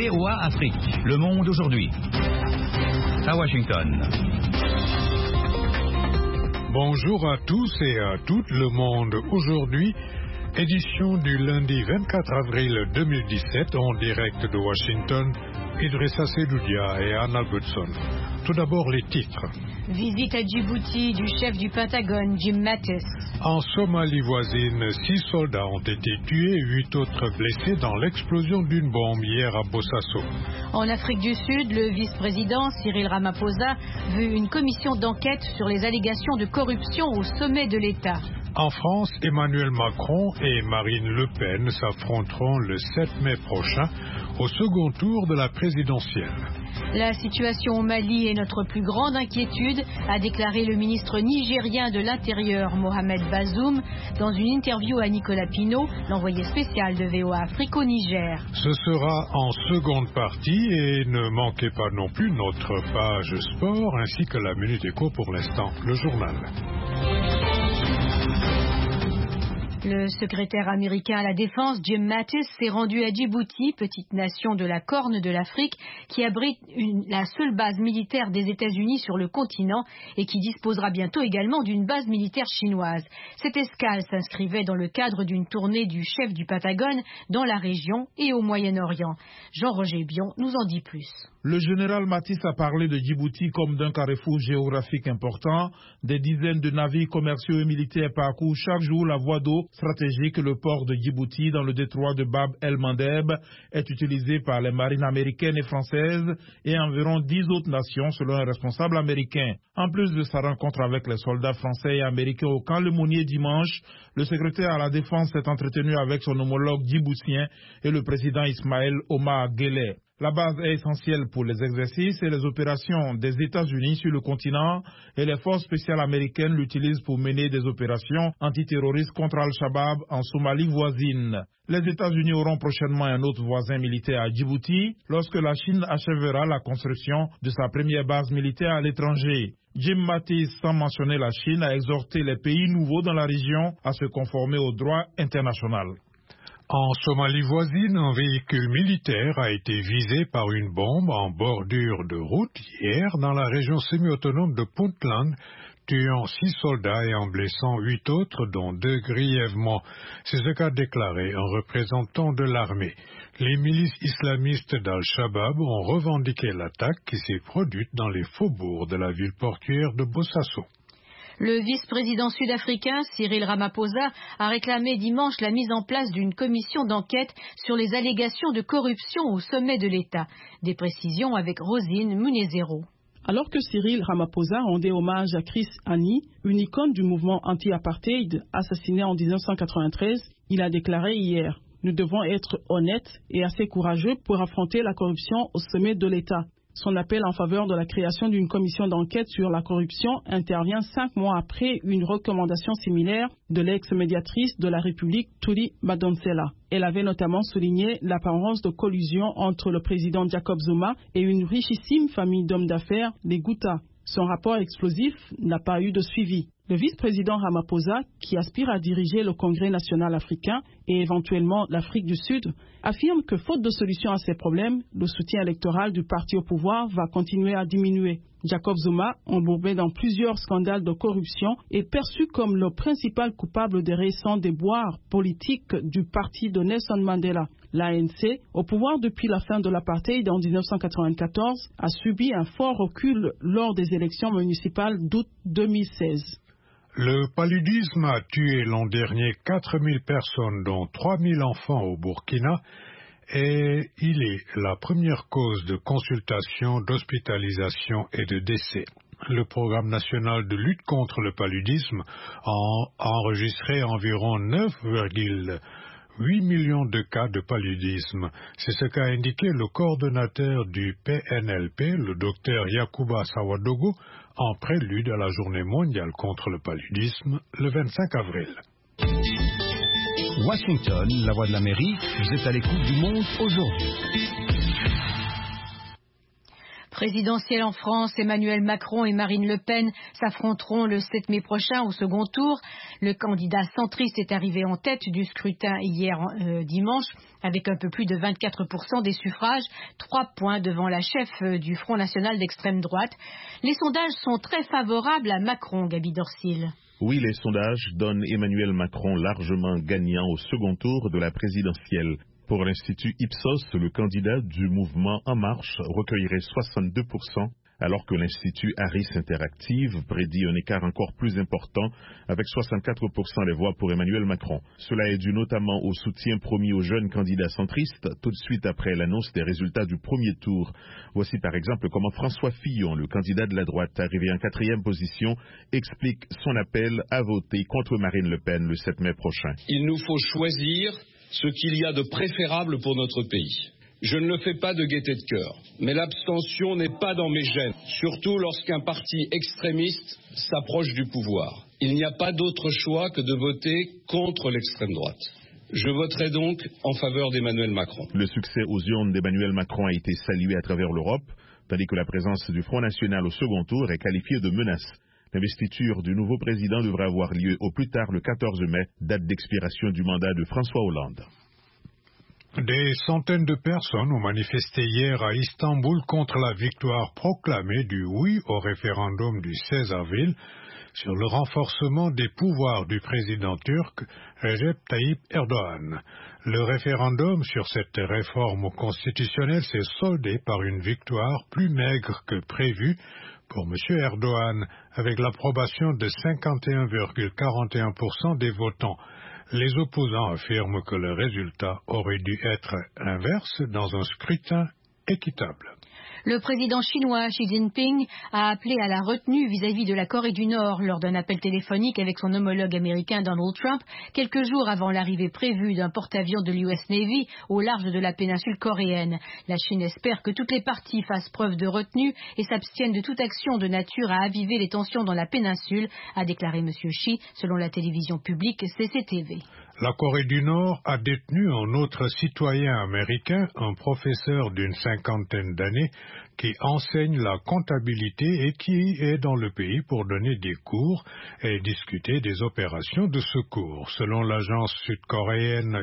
VOA Afrique, le monde aujourd'hui. À Washington. Bonjour à tous et à toutes, le monde aujourd'hui, édition du lundi 24 avril 2017 en direct de Washington, Idrissa Sedoudia et Anna Goodson. Tout d'abord les titres. Visite à Djibouti du chef du Pentagone, Jim Mattis. En Somalie voisine, 6 soldats ont été tués et 8 autres blessés dans l'explosion d'une bombe hier à Bosaso. En Afrique du Sud, le vice-président Cyril Ramaphosa veut une commission d'enquête sur les allégations de corruption au sommet de l'État. En France, Emmanuel Macron et Marine Le Pen s'affronteront le 7 mai prochain au second tour de la présidentielle. La situation au Mali est notre plus grande inquiétude, a déclaré le ministre nigérien de l'Intérieur, Mohamed Bazoum, dans une interview à Nicolas Pinault, l'envoyé spécial de VOA Afrique au Niger. Ce sera en seconde partie et ne manquez pas non plus notre page sport ainsi que la Minute Éco pour l'instant, le journal. Le secrétaire américain à la Défense, Jim Mattis, s'est rendu à Djibouti, petite nation de la Corne de l'Afrique, qui abrite la seule base militaire des États-Unis sur le continent et qui disposera bientôt également d'une base militaire chinoise. Cette escale s'inscrivait dans le cadre d'une tournée du chef du Pentagone dans la région et au Moyen-Orient. Jean-Roger Bion nous en dit plus. Le général Mattis a parlé de Djibouti comme d'un carrefour géographique important. Des dizaines de navires commerciaux et militaires parcourent chaque jour la voie d'eau stratégique. Le port de Djibouti dans le détroit de Bab el-Mandeb est utilisé par les marines américaines et françaises et environ 10 autres nations selon un responsable américain. En plus de sa rencontre avec les soldats français et américains au camp Lemonnier dimanche, le secrétaire à la Défense s'est entretenu avec son homologue djiboutien et le président Ismaël Omar Guelleh. La base est essentielle pour les exercices et les opérations des États-Unis sur le continent et les forces spéciales américaines l'utilisent pour mener des opérations antiterroristes contre Al-Shabaab en Somalie voisine. Les États-Unis auront prochainement un autre voisin militaire à Djibouti lorsque la Chine achèvera la construction de sa première base militaire à l'étranger. Jim Mattis, sans mentionner la Chine, a exhorté les pays nouveaux dans la région à se conformer au droit international. En Somalie voisine, un véhicule militaire a été visé par une bombe en bordure de route hier dans la région semi-autonome de Puntland, tuant 6 soldats et en blessant 8 autres, dont 2 grièvement. C'est ce qu'a déclaré un représentant de l'armée. Les milices islamistes d'Al-Shabaab ont revendiqué l'attaque qui s'est produite dans les faubourgs de la ville portuaire de Bosaso. Le vice-président sud-africain Cyril Ramaphosa a réclamé dimanche la mise en place d'une commission d'enquête sur les allégations de corruption au sommet de l'État. Des précisions avec Rosine Munezero. Alors que Cyril Ramaphosa rendait hommage à Chris Hani, une icône du mouvement anti-apartheid assassiné en 1993, il a déclaré hier « Nous devons être honnêtes et assez courageux pour affronter la corruption au sommet de l'État ». Son appel en faveur de la création d'une commission d'enquête sur la corruption intervient 5 mois après une recommandation similaire de l'ex-médiatrice de la République, Thuli Madonsela. Elle avait notamment souligné l'apparence de collusion entre le président Jacob Zuma et une richissime famille d'hommes d'affaires, les Gouta. Son rapport explosif n'a pas eu de suivi. Le vice-président Ramaphosa, qui aspire à diriger le Congrès national africain et éventuellement l'Afrique du Sud, affirme que faute de solution à ces problèmes, le soutien électoral du parti au pouvoir va continuer à diminuer. Jacob Zuma, embourbé dans plusieurs scandales de corruption, est perçu comme le principal coupable des récents déboires politiques du parti de Nelson Mandela. L'ANC, au pouvoir depuis la fin de l'apartheid en 1994, a subi un fort recul lors des élections municipales d'août 2016. Le paludisme a tué l'an dernier 4000 personnes, dont 3000 enfants au Burkina, et il est la première cause de consultation, d'hospitalisation et de décès. Le programme national de lutte contre le paludisme a enregistré environ 9,8 millions de cas de paludisme. C'est ce qu'a indiqué le coordonnateur du PNLP, le docteur Yacouba Sawadogo, en prélude à la journée mondiale contre le paludisme, le 25 avril. Washington, la voix de l'Amérique, vous êtes à l'écoute du monde aujourd'hui. Présidentielle en France, Emmanuel Macron et Marine Le Pen s'affronteront le 7 mai prochain au second tour. Le candidat centriste est arrivé en tête du scrutin hier dimanche avec un peu plus de 24% des suffrages, 3 points devant la chef du Front national d'extrême droite. Les sondages sont très favorables à Macron, Gaby Dorsil. Oui, les sondages donnent Emmanuel Macron largement gagnant au second tour de la présidentielle. Pour l'Institut Ipsos, le candidat du mouvement En Marche recueillerait 62%, alors que l'Institut Harris Interactive prédit un écart encore plus important avec 64% des voix pour Emmanuel Macron. Cela est dû notamment au soutien promis aux jeunes candidats centristes tout de suite après l'annonce des résultats du premier tour. Voici par exemple comment François Fillon, le candidat de la droite arrivé en 4e position, explique son appel à voter contre Marine Le Pen le 7 mai prochain. Il nous faut choisir ce qu'il y a de préférable pour notre pays. Je ne le fais pas de gaieté de cœur, mais l'abstention n'est pas dans mes gènes, surtout lorsqu'un parti extrémiste s'approche du pouvoir. Il n'y a pas d'autre choix que de voter contre l'extrême droite. Je voterai donc en faveur d'Emmanuel Macron. Le succès aux urnes d'Emmanuel Macron a été salué à travers l'Europe, tandis que la présence du Front national au second tour est qualifiée de menace. L'investiture du nouveau président devrait avoir lieu au plus tard le 14 mai, date d'expiration du mandat de François Hollande. Des centaines de personnes ont manifesté hier à Istanbul contre la victoire proclamée du oui au référendum du 16 avril sur le renforcement des pouvoirs du président turc Recep Tayyip Erdogan. Le référendum sur cette réforme constitutionnelle s'est soldé par une victoire plus maigre que prévue pour M. Erdogan, avec l'approbation de 51,41% des votants. Les opposants affirment que le résultat aurait dû être inverse dans un scrutin équitable. Le président chinois Xi Jinping a appelé à la retenue vis-à-vis de la Corée du Nord lors d'un appel téléphonique avec son homologue américain Donald Trump, quelques jours avant l'arrivée prévue d'un porte-avions de l'US Navy au large de la péninsule coréenne. La Chine espère que toutes les parties fassent preuve de retenue et s'abstiennent de toute action de nature à aviver les tensions dans la péninsule, a déclaré M. Xi, selon la télévision publique CCTV. La Corée du Nord a détenu un autre citoyen américain, un professeur d'une 50aine d'années, qui enseigne la comptabilité et qui est dans le pays pour donner des cours et discuter des opérations de secours. Selon l'agence sud-coréenne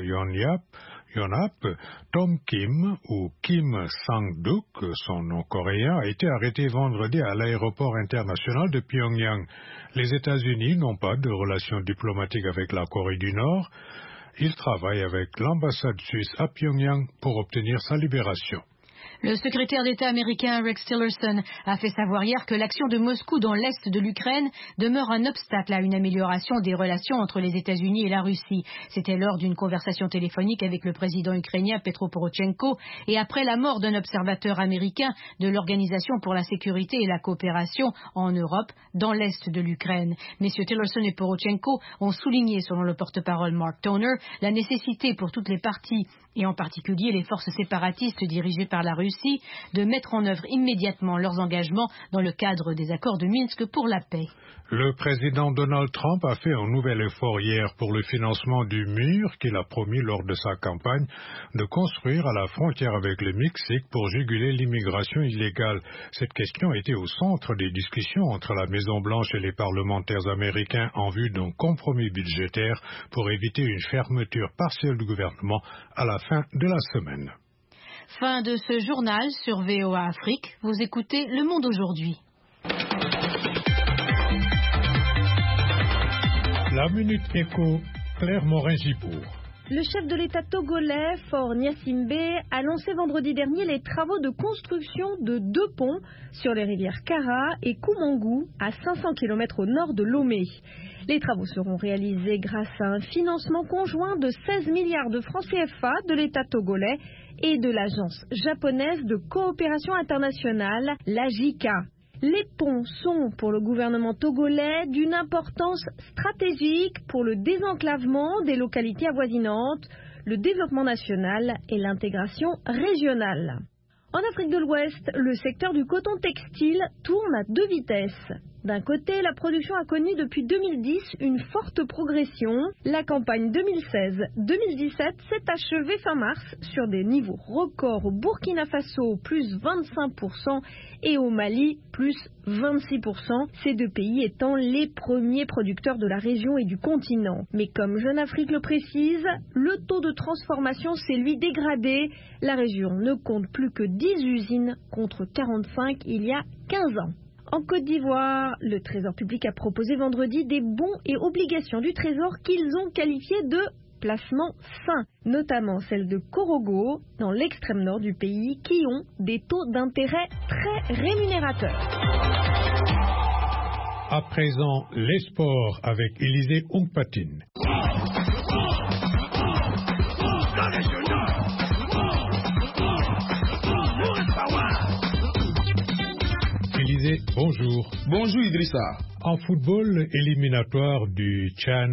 Yonhap, Tom Kim, ou Kim Sang-duk, son nom coréen, a été arrêté vendredi à l'aéroport international de Pyongyang. Les États-Unis n'ont pas de relations diplomatiques avec la Corée du Nord. Ils travaillent avec l'ambassade suisse à Pyongyang pour obtenir sa libération. Le secrétaire d'État américain Rex Tillerson a fait savoir hier que l'action de Moscou dans l'est de l'Ukraine demeure un obstacle à une amélioration des relations entre les États-Unis et la Russie. C'était lors d'une conversation téléphonique avec le président ukrainien Petro Porochenko et après la mort d'un observateur américain de l'Organisation pour la sécurité et la coopération en Europe dans l'est de l'Ukraine. Messieurs Tillerson et Porochenko ont souligné, selon le porte-parole Mark Toner, la nécessité pour toutes les parties, et en particulier les forces séparatistes dirigées par la Russie, de mettre en œuvre immédiatement leurs engagements dans le cadre des accords de Minsk pour la paix. Le président Donald Trump a fait un nouvel effort hier pour le financement du mur qu'il a promis lors de sa campagne de construire à la frontière avec le Mexique pour juguler l'immigration illégale. Cette question était au centre des discussions entre la Maison-Blanche et les parlementaires américains en vue d'un compromis budgétaire pour éviter une fermeture partielle du gouvernement à la fin de la semaine. Fin de ce journal sur VOA Afrique. Vous écoutez Le Monde aujourd'hui. La Minute Éco, Claire Morin-Gipour. Le chef de l'État togolais, Faure Gnassingbé, a lancé vendredi dernier les travaux de construction de 2 ponts sur les rivières Kara et Koumangou, à 500 km au nord de Lomé. Les travaux seront réalisés grâce à un financement conjoint de 16 milliards de francs CFA de l'État togolais et de l'agence japonaise de coopération internationale, la JICA. Les ponts sont, pour le gouvernement togolais, d'une importance stratégique pour le désenclavement des localités avoisinantes, le développement national et l'intégration régionale. En Afrique de l'Ouest, le secteur du coton textile tourne à 2 vitesses. D'un côté, la production a connu depuis 2010 une forte progression. La campagne 2016-2017 s'est achevée fin mars sur des niveaux records au Burkina Faso, plus 25%, et au Mali, plus 26%, ces deux pays étant les premiers producteurs de la région et du continent. Mais comme Jeune Afrique le précise, le taux de transformation s'est lui dégradé. La région ne compte plus que 10 usines contre 45 il y a 15 ans. En Côte d'Ivoire, le Trésor public a proposé vendredi des bons et obligations du Trésor qu'ils ont qualifiés de placements sains, notamment celles de Korogo, dans l'extrême nord du pays, qui ont des taux d'intérêt très rémunérateurs. À présent, les sports avec Élisée Oungpatine. Élisée, bonjour. Bonjour Idrissa. En football éliminatoire du Tchad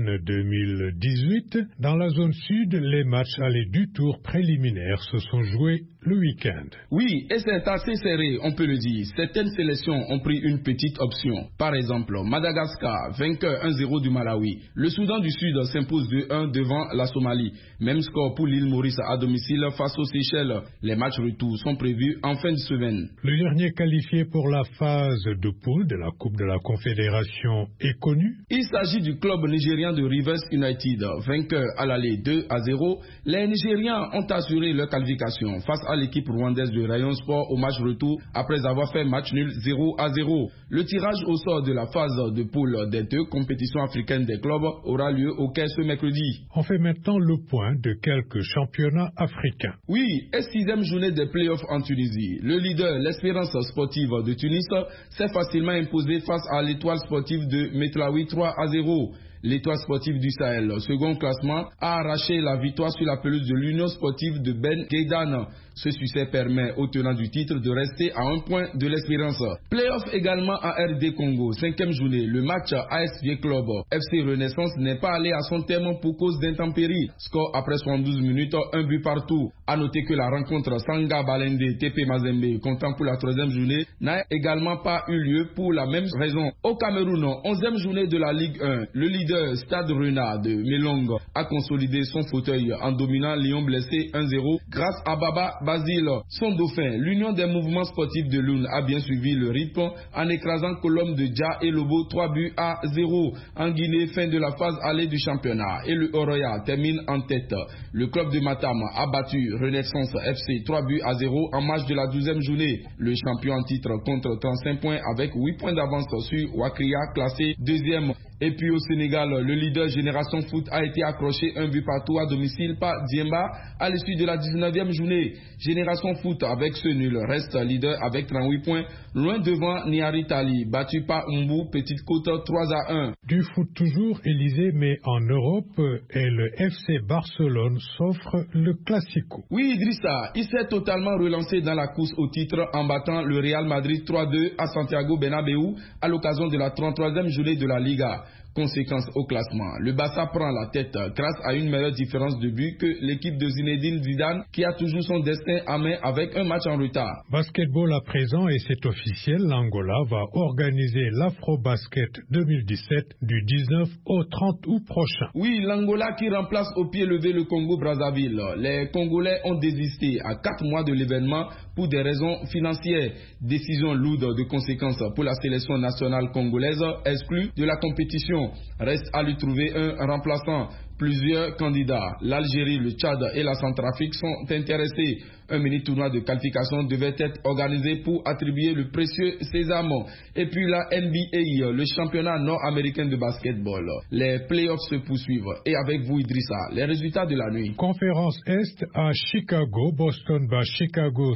2018, dans la zone sud, les matchs allés du tour préliminaire se sont joués le week-end. Oui, et c'est assez serré, on peut le dire. Certaines sélections ont pris une petite option. Par exemple, Madagascar, vainqueur 1-0 du Malawi. Le Soudan du Sud s'impose 2-1 devant la Somalie. Même score pour l'île Maurice à domicile face aux Seychelles. Les matchs retour sont prévus en fin de semaine. Le dernier qualifié pour la phase de poule de la Coupe de la Confédération est connu. Il s'agit du club nigérian de Rivers United, vainqueur à l'aller 2-0. Les Nigérians ont assuré leur qualification face à l'équipe rwandaise de Rayon Sport au match retour après avoir fait match nul 0-0. Le tirage au sort de la phase de poule des deux compétitions africaines des clubs aura lieu au Caire ce mercredi. On fait maintenant le point de quelques championnats africains. Oui, et 6e journée des playoffs en Tunisie. Le leader, l'Espérance sportive de Tunis, s'est facilement imposé face à l'Étoile sportive de Metlaoui 3-0. L'Étoile sportive du Sahel, second classement, a arraché la victoire sur la pelouse de l'Union sportive de Ben Gueidane. Ce succès permet aux tenants du titre de rester à 1 point de l'Espérance. Playoff également à RD Congo, 5e journée. Le match AS Vie Club FC Renaissance n'est pas allé à son terme pour cause d'intempéries. Score après 72 minutes, 1 but partout. A noter que la rencontre Sanga Balende TP Mazembe, comptant pour la 3e journée, n'a également pas eu lieu pour la même raison. Au Cameroun, 11e journée de la Ligue 1, le leader Stade Renard de Melong a consolidé son fauteuil en dominant Lyon blessé 1-0 grâce à Baba Basile. Son dauphin, l'Union des mouvements sportifs de Lune, a bien suivi le rythme en écrasant Colombe de Dja et Lobo 3-0. En Guinée, fin de la phase allée du championnat et le Oroya termine en tête. Le club de Matam a battu Renaissance FC 3-0 en match de la 12e journée. Le champion en titre compte 35 points avec 8 points d'avance sur Wakria classé 2e. Et puis au Sénégal, le leader Génération Foot a été accroché 1 but partout à domicile par Diemba à l'issue de la 19e journée. Génération Foot avec ce nul reste leader avec 38 points, loin devant Niari Tali, battu par Umbu Petite Côte 3-1. Du foot toujours, Élysée, mais en Europe, et le FC Barcelone s'offre le Classico. Oui, Idrissa, il s'est totalement relancé dans la course au titre en battant le Real Madrid 3-2 à Santiago Bernabéu à l'occasion de la 33e journée de la Liga. Conséquence au classement, le Barça prend la tête grâce à une meilleure différence de but que l'équipe de Zinedine Zidane qui a toujours son destin à main avec un match en retard. Basketball à présent et c'est officiel, l'Angola va organiser l'Afro-Basket 2017 du 19 au 30 août prochain. Oui, l'Angola qui remplace au pied levé le Congo-Brazzaville. Les Congolais ont désisté à 4 mois de l'événement pour des raisons financières. Décision lourde de conséquences pour la sélection nationale congolaise exclue de la compétition. Reste à lui trouver un remplaçant. Plusieurs candidats, l'Algérie, le Tchad et la Centrafrique sont intéressés. Un mini-tournoi de qualification devait être organisé pour attribuer le précieux sésame. Et puis la NBA, le championnat nord-américain de basketball. Les playoffs se poursuivent. Et avec vous, Idrissa, les résultats de la nuit. Conférence Est à Chicago, Boston bat Chicago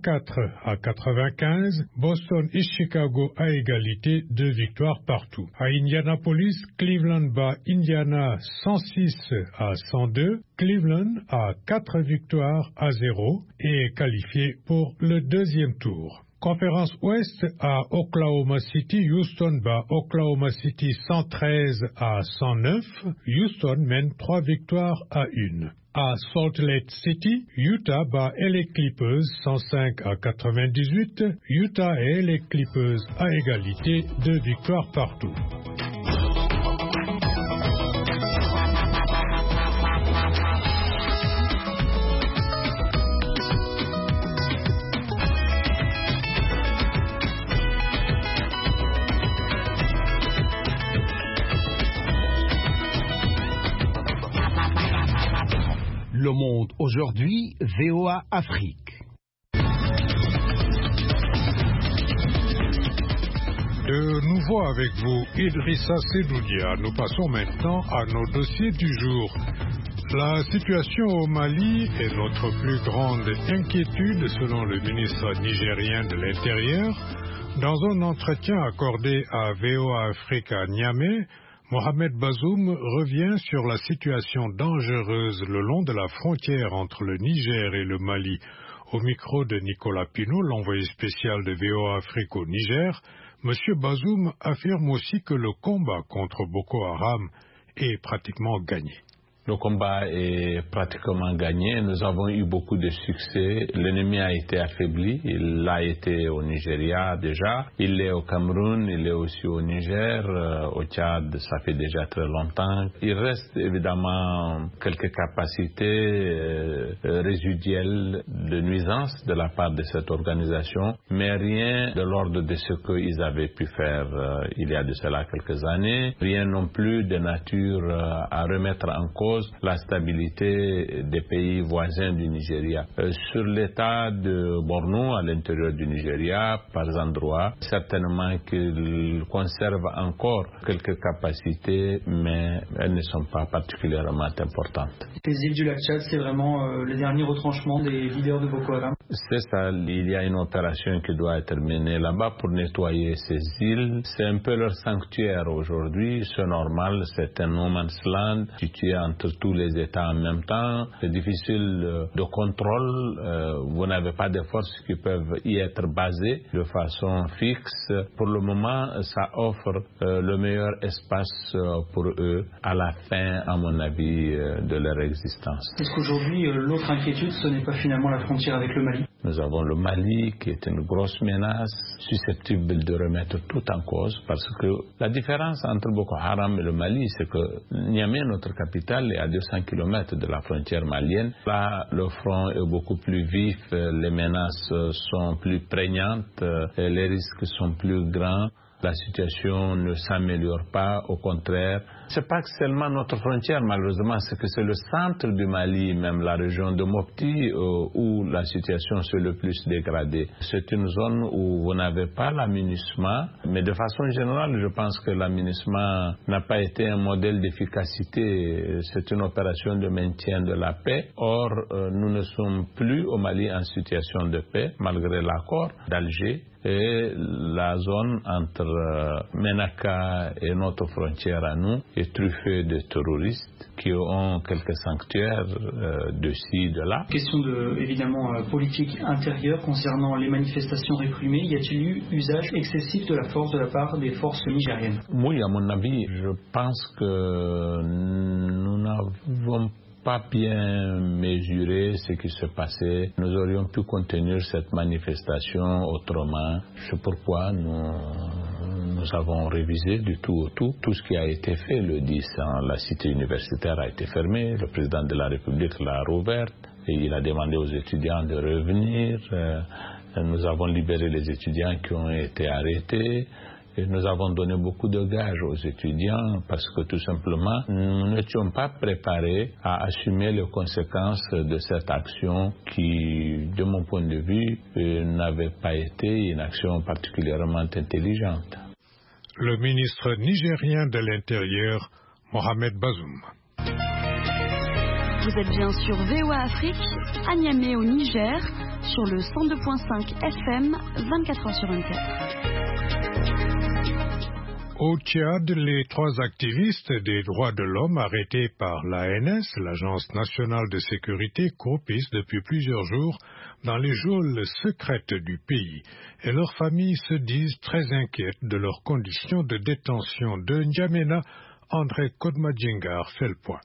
104-95. Boston et Chicago à égalité, 2 victoires partout. À Indianapolis, Cleveland bat Indiana 106-102. Cleveland a 4 victoires à 0 et est qualifié pour le 2e tour. Conférence Ouest à Oklahoma City, Houston bat Oklahoma City 113-109. Houston mène 3 victoires à 1. À Salt Lake City, Utah bat LA Clippers 105-98. Utah et LA Clippers à égalité, 2 victoires partout. Le Monde aujourd'hui, VOA Afrique. De nouveau avec vous, Idrissa Sedoudia. Nous passons maintenant à nos dossiers du jour. La situation au Mali est notre plus grande inquiétude selon le ministre nigérien de l'Intérieur. Dans un entretien accordé à VOA Afrique à Niamey, Mohamed Bazoum revient sur la situation dangereuse le long de la frontière entre le Niger et le Mali. Au micro de Nicolas Pinault, l'envoyé spécial de VOA Afrique au Niger, M. Bazoum affirme aussi que le combat contre Boko Haram est pratiquement gagné. Le combat est pratiquement gagné. Nous avons eu beaucoup de succès. L'ennemi a été affaibli. Il l'a été au Nigeria déjà. Il l'est au Cameroun. Il est aussi au Niger. Au Tchad, ça fait déjà très longtemps. Il reste évidemment quelques capacités résiduelles de nuisance de la part de cette organisation, mais rien de l'ordre de ce qu'ils avaient pu faire il y a de cela quelques années. Rien non plus de nature à remettre en cause la stabilité des pays voisins du Nigeria. Sur l'état de Borno à l'intérieur du Nigeria, par endroits, certainement qu'ils conservent encore quelques capacités, mais elles ne sont pas particulièrement importantes. Les îles du lac Tchad, c'est vraiment le dernier retranchement des leaders de Boko Haram? C'est ça, il y a une opération qui doit être menée là-bas pour nettoyer ces îles. C'est un peu leur sanctuaire aujourd'hui, c'est normal, c'est un no man's land situé entre tous les États en même temps. C'est difficile de contrôle, vous n'avez pas de forces qui peuvent y être basées de façon fixe. Pour le moment, ça offre le meilleur espace pour eux à la fin, à mon avis, de leur existence. Est-ce qu'aujourd'hui, l'autre inquiétude, ce n'est pas finalement la frontière avec le Mali? Nous avons le Mali qui est une grosse menace susceptible de remettre tout en cause parce que la différence entre Boko Haram et le Mali, c'est que Niamey, notre capitale, est à 200 km de la frontière malienne. Là, le front est beaucoup plus vif, les menaces sont plus prégnantes, les risques sont plus grands. La situation ne s'améliore pas, au contraire. C'est pas seulement notre frontière, malheureusement, c'est que c'est le centre du Mali, même la région de Mopti, où la situation s'est le plus dégradée. C'est une zone où vous n'avez pas l'amunissement, mais de façon générale, je pense que l'amunissement n'a pas été un modèle d'efficacité. C'est une opération de maintien de la paix. Or, nous ne sommes plus au Mali en situation de paix, malgré l'accord d'Alger. Et la zone entre Ménaka et notre frontière à nous est truffée de terroristes qui ont quelques sanctuaires de ci, de là. Question de, évidemment, politique intérieure concernant les manifestations réprimées. Y a-t-il eu usage excessif de la force de la part des forces nigériennes? Oui, à mon avis, je pense que nous n'avons pas bien mesuré ce qui se passait. Nous aurions pu contenir cette manifestation autrement. C'est pourquoi nous avons révisé du tout au tout. Tout ce qui a été fait, le 10 ans, la cité universitaire a été fermée, le président de la République l'a rouverte et il a demandé aux étudiants de revenir. Nous avons libéré les étudiants qui ont été arrêtés. Et nous avons donné beaucoup de gages aux étudiants parce que tout simplement, nous n'étions pas préparés à assumer les conséquences de cette action qui, de mon point de vue, n'avait pas été une action particulièrement intelligente. Le ministre nigérien de l'Intérieur, Mohamed Bazoum. Vous êtes bien sur VOA Afrique, à Niamey au Niger, sur le 102.5 FM, 24h sur 24. Au Tchad, les 3 activistes des droits de l'homme arrêtés par l'ANS, l'Agence nationale de sécurité, croupissent depuis plusieurs jours dans les geôles secrètes du pays. Et leurs familles se disent très inquiètes de leurs conditions de détention. De N'Djamena, André Kodmadjingar fait le point.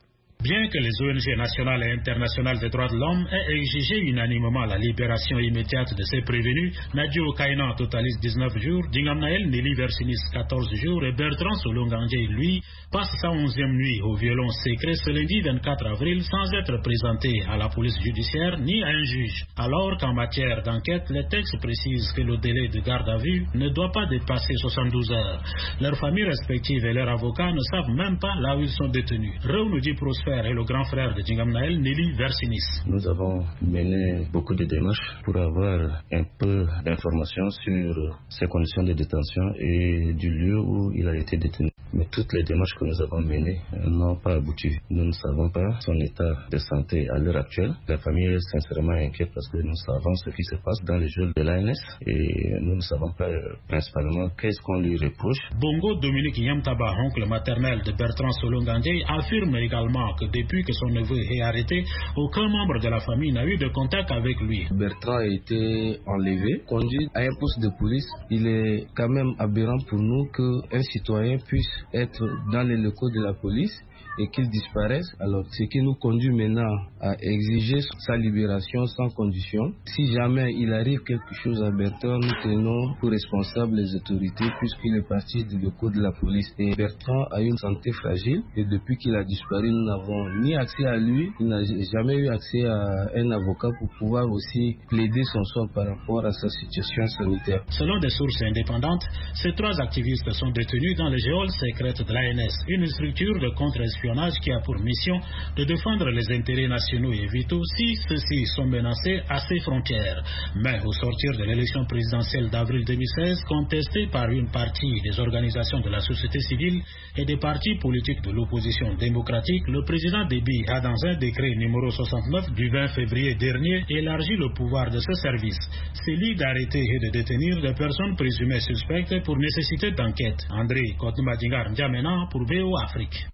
Bien que les ONG nationales et internationales des droits de l'homme aient exigé unanimement la libération immédiate de ces prévenus, Nadio Kainan totalise 19 jours, Djingamnael Nelly Versinis 14 jours et Bertrand Solongandje, lui, passe sa 11e nuit au violon secret ce lundi 24 avril sans être présenté à la police judiciaire ni à un juge. Alors qu'en matière d'enquête, les textes précisent que le délai de garde à vue ne doit pas dépasser 72 heures. Leurs familles respectives et leurs avocats ne savent même pas là où ils sont détenus. Reunoudi Prosper est le grand frère de Djingamnael Nelly Versinis. Nous avons mené beaucoup de démarches pour avoir un peu d'informations sur ses conditions de détention et du lieu où il a été détenu. Mais toutes les démarches que nous avons menées n'ont pas abouti. Nous ne savons pas son état de santé à l'heure actuelle. La famille est sincèrement inquiète parce que nous savons ce qui se passe dans les geôles de l'ANS et nous ne savons pas principalement qu'est-ce qu'on lui reproche. Bongo Dominique Yamtaba, oncle maternel de Bertrand Solongandje, affirme également que depuis que son neveu est arrêté, aucun membre de la famille n'a eu de contact avec lui. Bertrand a été enlevé, conduit à un poste de police. Il est quand même aberrant pour nous qu'un citoyen puisse être dans les locaux de la police et qu'il disparaisse. Alors, ce qui nous conduit maintenant à exiger sa libération sans condition. Si jamais il arrive quelque chose à Bertrand, nous tenons pour responsables les autorités puisqu'il est parti du locaux de la police. Et Bertrand a une santé fragile et depuis qu'il a disparu, nous n'avons ni accès à lui, il n'a jamais eu accès à un avocat pour pouvoir aussi plaider son sort par rapport à sa situation sanitaire. Selon des sources indépendantes, ces 3 activistes sont détenus dans les geôles secrètes de l'ANS, une structure de contre-espionnage qui a pour mission de défendre les intérêts nationaux et vitaux si ceux-ci sont menacés à ses frontières. Mais au sortir de l'élection présidentielle d'avril 2016, contestée par une partie des organisations de la société civile et des partis politiques de l'opposition démocratique, le président Déby a dans un décret numéro 69 du 20 février dernier élargi le pouvoir de ce service. C'est lui d'arrêter et de détenir des personnes présumées suspectes pour nécessité d'enquête. André Kotoumadingar N'Djamena pour BO Afrique.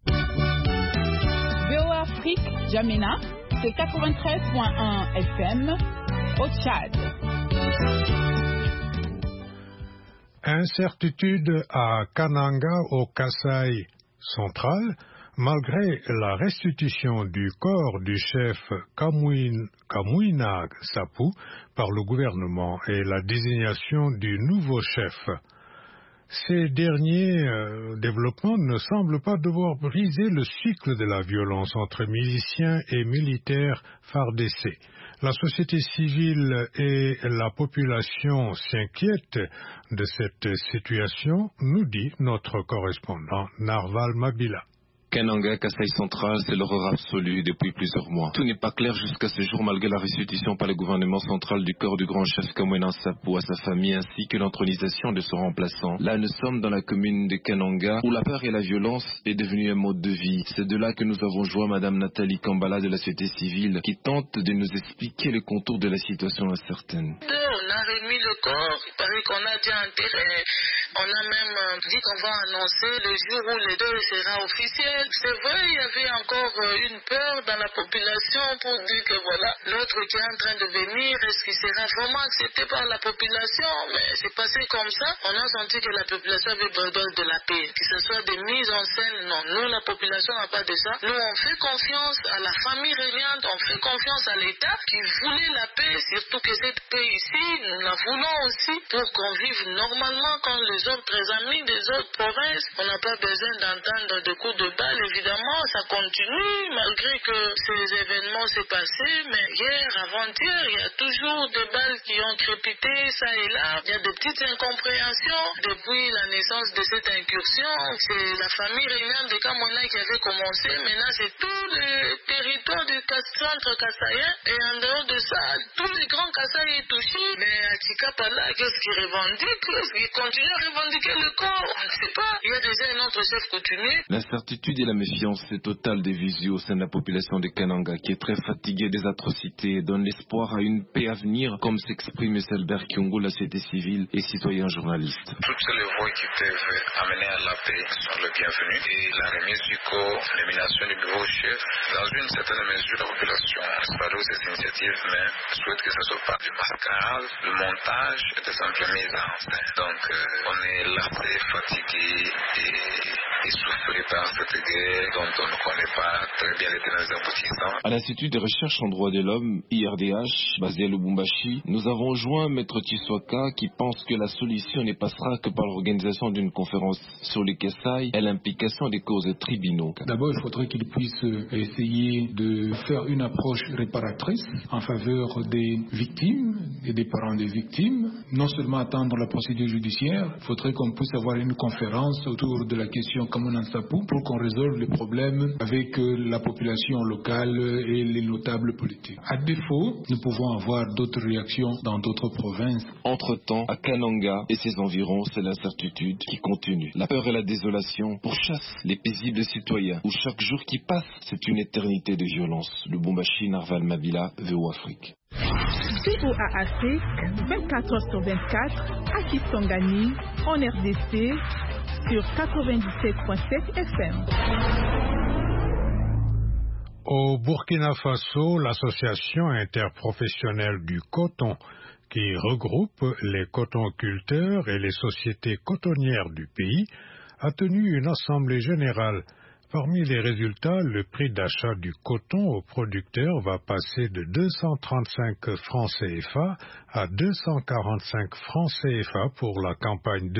BO Afrique, N'Djamena, c'est 93.1 FM au Tchad. Incertitude à Kananga au Kasaï central, malgré la restitution du corps du chef Kamwina Sapu par le gouvernement et la désignation du nouveau chef. Ces derniers développements ne semblent pas devoir briser le cycle de la violence entre miliciens et militaires FARDC. La société civile et la population s'inquiètent de cette situation, nous dit notre correspondant Narval Mabila. Kananga, Kasaï central, c'est l'horreur absolue depuis plusieurs mois. Tout n'est pas clair jusqu'à ce jour malgré la restitution par le gouvernement central du corps du grand chef Kamwina Sapu à sa famille ainsi que l'entronisation de son remplaçant. Là, nous sommes dans la commune de Kananga où la peur et la violence est devenue un mode de vie. C'est de là que nous avons joint Madame Nathalie Kambala de la société civile qui tente de nous expliquer les contours de la situation incertaine. On a remis le corps, il paraît qu'on a déjà enterré. On a même dit qu'on va annoncer le jour où le deuil sera officiel. C'est vrai, il y avait encore une peur dans la population pour dire que voilà, l'autre qui est en train de venir, est-ce qu'il sera vraiment accepté par la population? Mais c'est passé comme ça. On a senti que la population avait besoin de la paix. Que ce soit des mises en scène, non. Nous, la population n'a pas de ça. Nous, on fait confiance à la famille régnante, on fait confiance à l'État qui voulait la paix, surtout que cette paix ici, nous la voulons aussi pour qu'on vive normalement comme les autres amis des autres provinces. On n'a pas besoin d'entendre des coups de balle. Évidemment, ça continue malgré que ces événements s'est passé. Mais hier, avant-hier, il y a toujours des balles qui ont crépité ça et là. Il y a des petites incompréhensions. Depuis la naissance de cette incursion, c'est la famille régnante de Kamwina qui avait commencé. Maintenant, c'est tout le territoire du centre kassaïen. Et en dehors de ça, tous les grands Kasaï est touché. Mais à Tchikapala, qu'est-ce qu'ils revendiquent? Est-ce qu'ils continuent à revendiquer le corps? On ne sait pas. Il y a déjà un autre chef coutumier. L'incertitude et la méfiance est totale des visu au sein de la population de Kananga qui est très fatiguée des atrocités et donne l'espoir à une paix à venir, comme s'exprime M. Albert Kyungu, la société civile et citoyen journaliste. Toutes les voix qui peuvent amener à la paix sont les bienvenues et la remise du corps, l'élimination du nouveau chef dans une certaines mesures, la population salue ces initiatives, mais souhaite que ce ne soit pas du mascarade. Le montage était simplement mis en scène. Donc, on est là, fatigué et soufflé par cette guerre dont on ne connaît pas très bien les tenants aboutissants. À l'Institut de recherche en droits de l'homme, IRDH, basé à Lubumbashi, nous avons joint Maître Tshisoaka qui pense que la solution ne passera que par l'organisation d'une conférence sur les Kassai et l'implication des causes tribunaux. D'abord, il faudrait qu'il puisse essayer de faire une approche réparatrice en faveur des victimes et des parents des victimes. Non seulement attendre la procédure judiciaire, il faudrait qu'on puisse avoir une conférence autour de la question Kamuna Nsapu pour qu'on résolve les problèmes avec la population locale et les notables politiques. À défaut, nous pouvons avoir d'autres réactions dans d'autres provinces. Entre-temps, à Kananga et ses environs, c'est l'incertitude qui continue. La peur et la désolation pourchassent les paisibles citoyens, où chaque jour qui passe, c'est une éternité de violence. Lubumbashi, Narval Mabila, VOA Afrique. VOA Afrique, 24h/24, à Kisangani, en RDC, sur 97.7 FM. Au Burkina Faso, l'association interprofessionnelle du coton, qui regroupe les cotonculteurs et les sociétés cotonnières du pays, a tenu une assemblée générale. Parmi les résultats, le prix d'achat du coton aux producteurs va passer de 235 francs CFA à 245 francs CFA pour la campagne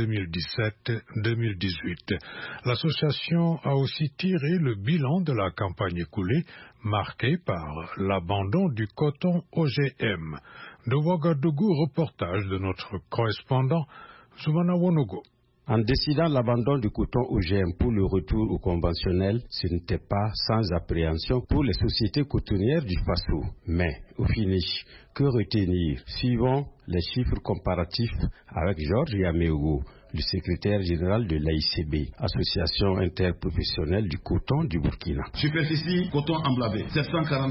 2017-2018. L'association a aussi tiré le bilan de la campagne écoulée, marquée par l'abandon du coton OGM. De Ouagadougou, reportage de notre correspondant Soumana Wonogo. En décidant l'abandon du coton OGM pour le retour au conventionnel, ce n'était pas sans appréhension pour les sociétés cotonnières du Faso. Mais, au finish, que retenir? Suivons les chiffres comparatifs avec Georges Yaméogo, le secrétaire général de l'AICB, Association interprofessionnelle du coton du Burkina. Superficie coton emblavé, 740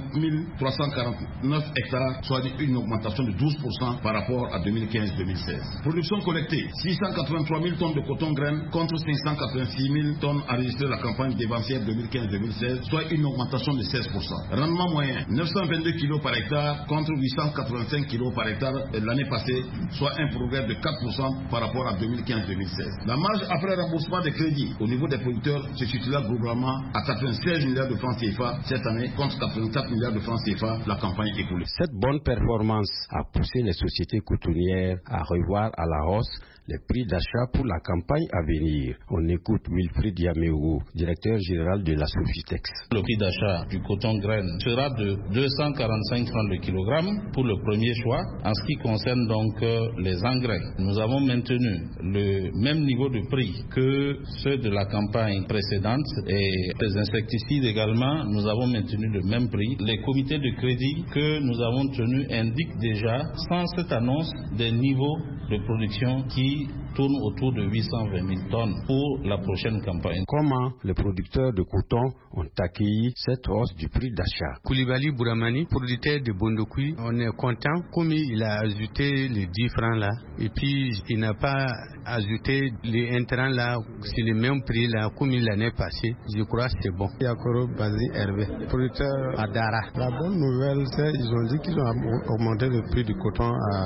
349 hectares, soit une augmentation de 12% par rapport à 2015-2016. Production collectée, 683 000 tonnes de coton graine contre 586 000 tonnes enregistrées la campagne dévancière 2015-2016, soit une augmentation de 16%. Rendement moyen, 922 kg par hectare contre 885 kg par hectare l'année passée, soit un progrès de 4% par rapport à 2015-2016. La marge après remboursement des crédits au niveau des producteurs se situe là globalement à 96 milliards de francs CFA cette année contre 84 milliards de francs CFA la campagne écoulée. Cette bonne performance a poussé les sociétés cotonnières à revoir à la hausse les prix d'achat pour la campagne à venir. On écoute Wilfried Yaméogo, directeur général de la Sofitex. Le prix d'achat du coton graine sera de 245 francs le kilogramme pour le premier choix. En ce qui concerne donc les engrais, nous avons maintenu le même niveau de prix que ceux de la campagne précédente et les insecticides également, nous avons maintenu le même prix. Les comités de crédit que nous avons tenus indiquent déjà, sans cette annonce, des niveaux de production qui tourne autour de 820 000 tonnes pour la prochaine campagne. Comment les producteurs de coton ont accueilli cette hausse du prix d'achat? Koulibaly Bouramani, producteur de Bondokoui, on est content comme il a ajouté les 10 francs là et puis il n'a pas ajouté les intrants là, c'est le même prix là comme l'année passée. Je crois que c'est bon. Yakoro Bazi Hervé, producteur à Dara. La bonne nouvelle, c'est qu'ils ont dit qu'ils ont augmenté le prix du coton à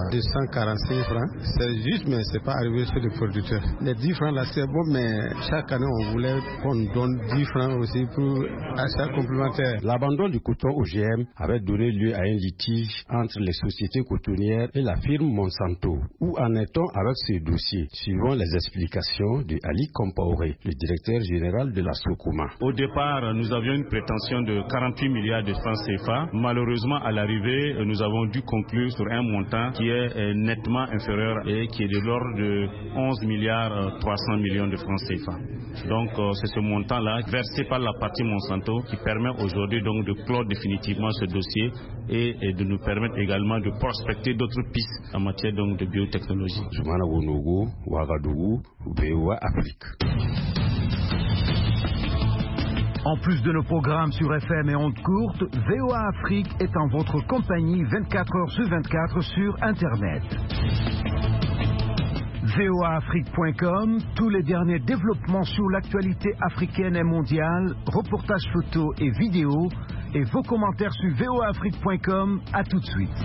245 francs. C'est juste, mais c'est pas arrivé sur les producteurs. Les 10 francs là, c'est bon, mais chaque année, on voulait qu'on donne 10 francs aussi pour achat complémentaire. L'abandon du coton OGM avait donné lieu à un litige entre les sociétés cotonnières et la firme Monsanto. Où en est-on avec ce dossier? Suivons les explications de Ali Compaoré, le directeur général de la Sokuma. Au départ, nous avions une prétention de 48 milliards de francs CFA. Malheureusement, à l'arrivée, nous avons dû conclure sur un montant qui est nettement inférieur et qui est de l'ordre de 11 milliards 300 millions de francs CFA. Donc, c'est ce montant-là versé par la partie Monsanto qui permet aujourd'hui donc de clore définitivement ce dossier et de nous permettre également de prospecter d'autres pistes en matière donc de biotechnologie. Soumana Wonogo, Ouagadougou, VOA Afrique. En plus de nos programmes sur FM et ondes courtes, VOA Afrique est en votre compagnie 24h/24 sur Internet. voaafrique.com, tous les derniers développements sur l'actualité africaine et mondiale, reportages photos et vidéos, et vos commentaires sur voaafrique.com. À tout de suite.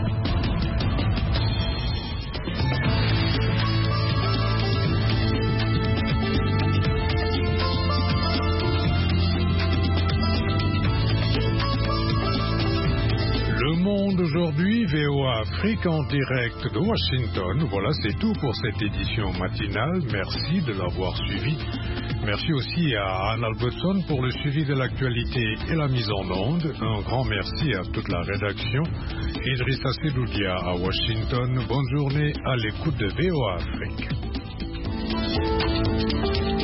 Le Monde aujourd'hui, VOA Afrique en direct de Washington. Voilà, c'est tout pour cette édition matinale. Merci de l'avoir suivi. Merci aussi à Anne Albertson pour le suivi de l'actualité et la mise en onde. Un grand merci à toute la rédaction. Idrissa Sedoudia à Washington. Bonne journée à l'écoute de VOA Afrique.